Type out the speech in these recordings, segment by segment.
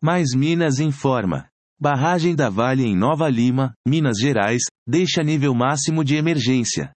Mais Minas informa. Barragem da Vale em Nova Lima, Minas Gerais, deixa nível máximo de emergência.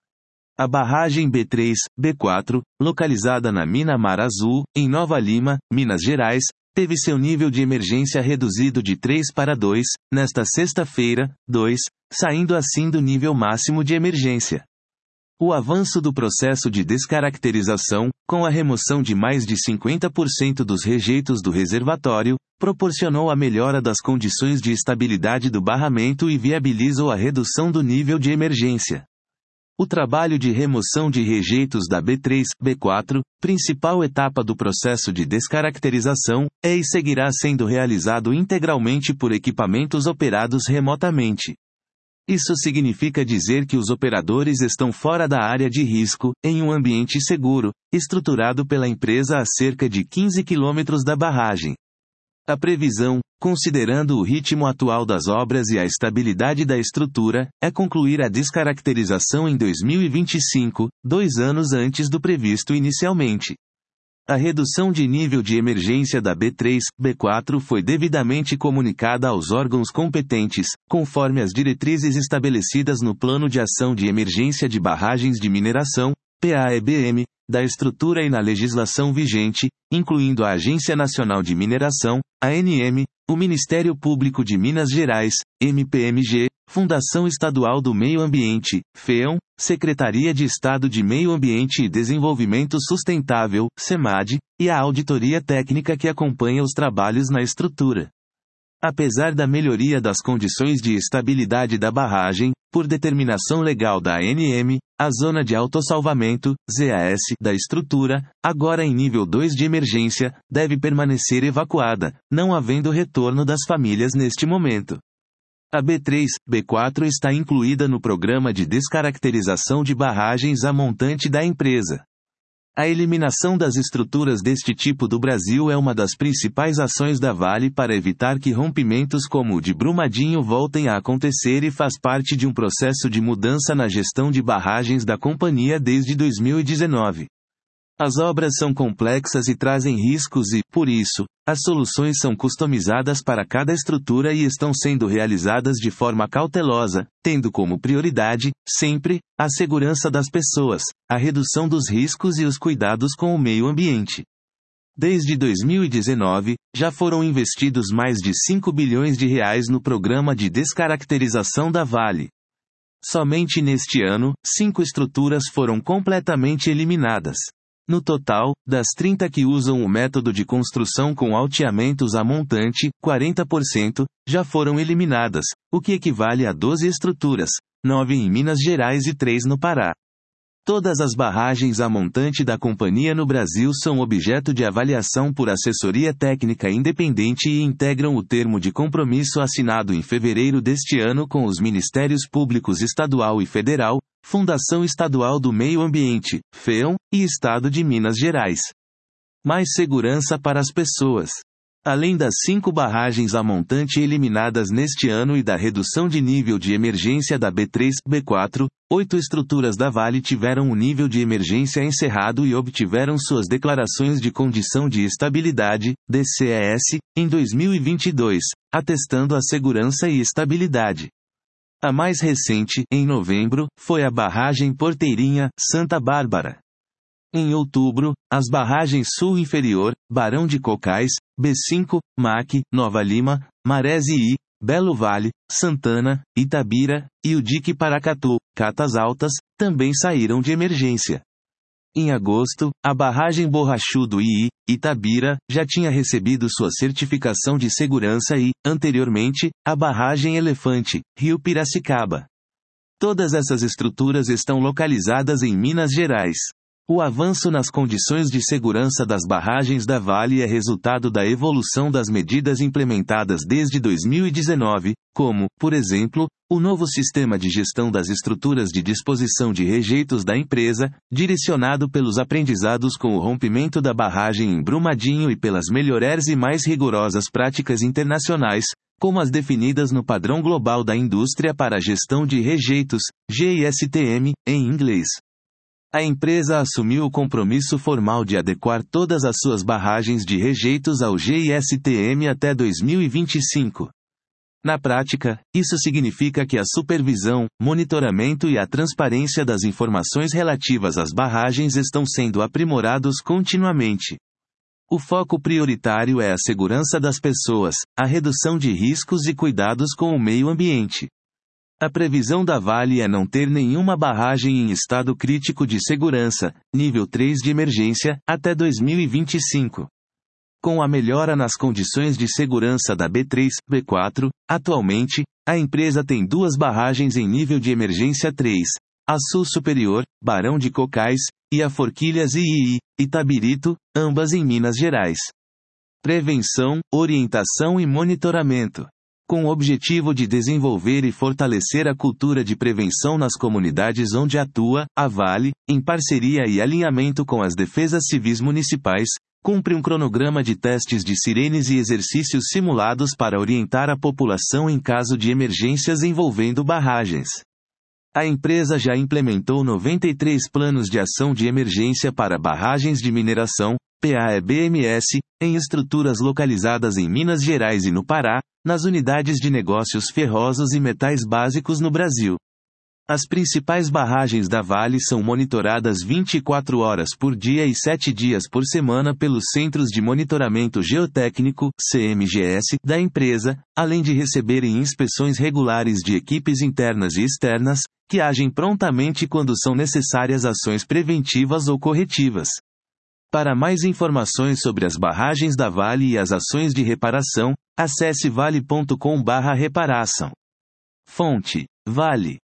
A barragem B3, B4, localizada na Mina Mar Azul, em Nova Lima, Minas Gerais, teve seu nível de emergência reduzido de 3 para 2, nesta sexta-feira, 2, saindo assim do nível máximo de emergência. O avanço do processo de descaracterização, com a remoção de mais de 50% dos rejeitos do reservatório, proporcionou a melhora das condições de estabilidade do barramento e viabilizou a redução do nível de emergência. O trabalho de remoção de rejeitos da B3, B4, principal etapa do processo de descaracterização, é e seguirá sendo realizado integralmente por equipamentos operados remotamente. Isso significa dizer que os operadores estão fora da área de risco, em um ambiente seguro, estruturado pela empresa a cerca de 15 quilômetros da barragem. A previsão, considerando o ritmo atual das obras e a estabilidade da estrutura, é concluir a descaracterização em 2025, 2 anos antes do previsto inicialmente. A redução de nível de emergência da B3, B4 foi devidamente comunicada aos órgãos competentes, conforme as diretrizes estabelecidas no Plano de Ação de Emergência de Barragens de Mineração, PAEBM, da estrutura e na legislação vigente, incluindo a Agência Nacional de Mineração, ANM, o Ministério Público de Minas Gerais, MPMG, Fundação Estadual do Meio Ambiente, FEAM, Secretaria de Estado de Meio Ambiente e Desenvolvimento Sustentável, SEMAD, e a auditoria técnica que acompanha os trabalhos na estrutura. Apesar da melhoria das condições de estabilidade da barragem, por determinação legal da ANM, a zona de autossalvamento, ZAS, da estrutura, agora em nível 2 de emergência, deve permanecer evacuada, não havendo retorno das famílias neste momento. A B3, B4 está incluída no programa de descaracterização de barragens a montante da empresa. A eliminação das estruturas deste tipo do Brasil é uma das principais ações da Vale para evitar que rompimentos como o de Brumadinho voltem a acontecer e faz parte de um processo de mudança na gestão de barragens da companhia desde 2019. As obras são complexas e trazem riscos e, por isso, as soluções são customizadas para cada estrutura e estão sendo realizadas de forma cautelosa, tendo como prioridade, sempre, a segurança das pessoas, a redução dos riscos e os cuidados com o meio ambiente. Desde 2019, já foram investidos mais de 5 bilhões de reais no programa de descaracterização da Vale. Somente neste ano, 5 estruturas foram completamente eliminadas. No total, das 30 que usam o método de construção com alteamentos a montante, 40%, já foram eliminadas, o que equivale a 12 estruturas, 9 em Minas Gerais e 3 no Pará. Todas as barragens a montante da companhia no Brasil são objeto de avaliação por assessoria técnica independente e integram o termo de compromisso assinado em fevereiro deste ano com os Ministérios Públicos Estadual e Federal, Fundação Estadual do Meio Ambiente, FEAM, e Estado de Minas Gerais. Mais segurança para as pessoas. Além das 5 barragens a montante eliminadas neste ano e da redução de nível de emergência da B3, B4, 8 estruturas da Vale tiveram o nível de emergência encerrado e obtiveram suas declarações de condição de estabilidade, DCES, em 2022, atestando a segurança e estabilidade. A mais recente, em novembro, foi a barragem Porteirinha, Santa Bárbara. Em outubro, as barragens Sul Inferior, Barão de Cocais, B5, MAC, Nova Lima, Marés e I, Belo Vale, Santana, Itabira, e o dique Paracatu, Catas Altas, também saíram de emergência. Em agosto, a barragem Borrachudo II, Itabira, já tinha recebido sua certificação de segurança e, anteriormente, a barragem Elefante, Rio Piracicaba. Todas essas estruturas estão localizadas em Minas Gerais. O avanço nas condições de segurança das barragens da Vale é resultado da evolução das medidas implementadas desde 2019, como, por exemplo, o novo sistema de gestão das estruturas de disposição de rejeitos da empresa, direcionado pelos aprendizados com o rompimento da barragem em Brumadinho e pelas melhores e mais rigorosas práticas internacionais, como as definidas no Padrão Global da Indústria para a Gestão de Rejeitos, GISTM, em inglês. A empresa assumiu o compromisso formal de adequar todas as suas barragens de rejeitos ao GISTM até 2025. Na prática, isso significa que a supervisão, monitoramento e a transparência das informações relativas às barragens estão sendo aprimorados continuamente. O foco prioritário é a segurança das pessoas, a redução de riscos e cuidados com o meio ambiente. A previsão da Vale é não ter nenhuma barragem em estado crítico de segurança, nível 3 de emergência, até 2025. Com a melhora nas condições de segurança da B3, B4, atualmente, a empresa tem 2 barragens em nível de emergência 3, a Sul Superior, Barão de Cocais, e a Forquilhas II, Itabirito, ambas em Minas Gerais. Prevenção, orientação e monitoramento. Com o objetivo de desenvolver e fortalecer a cultura de prevenção nas comunidades onde atua, a Vale, em parceria e alinhamento com as defesas civis municipais, cumpre um cronograma de testes de sirenes e exercícios simulados para orientar a população em caso de emergências envolvendo barragens. A empresa já implementou 93 planos de ação de emergência para barragens de mineração, PAEBMS, em estruturas localizadas em Minas Gerais e no Pará, nas unidades de negócios ferrosos e metais básicos no Brasil. As principais barragens da Vale são monitoradas 24 horas por dia e 7 dias por semana pelos Centros de Monitoramento Geotécnico, CMGS, da empresa, além de receberem inspeções regulares de equipes internas e externas, que agem prontamente quando são necessárias ações preventivas ou corretivas. Para mais informações sobre as barragens da Vale e as ações de reparação, acesse vale.com/reparação. Fonte: Vale.